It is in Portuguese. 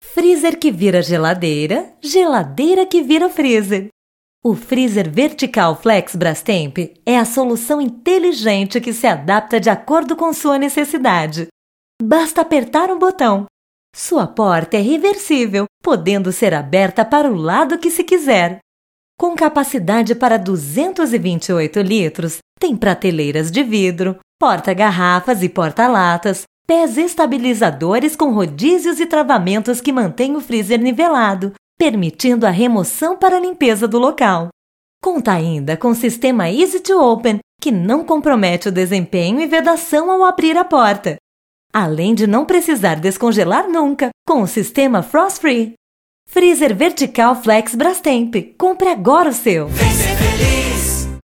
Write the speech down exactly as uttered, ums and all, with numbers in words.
Freezer que vira geladeira, geladeira que vira freezer. O freezer vertical Flex Brastemp é a solução inteligente que se adapta de acordo com sua necessidade. Basta apertar um botão. Sua porta é reversível, podendo ser aberta para o lado que se quiser. Com capacidade para duzentos e vinte e oito litros, tem prateleiras de vidro, porta-garrafas e porta-latas, pés estabilizadores com rodízios e travamentos que mantêm o freezer nivelado, permitindo a remoção para a limpeza do local. Conta ainda com sistema Easy to Open, que não compromete o desempenho e vedação ao abrir a porta. Além de não precisar descongelar nunca, com o sistema Frost Free. Freezer vertical Flex Brastemp. Compre agora o seu!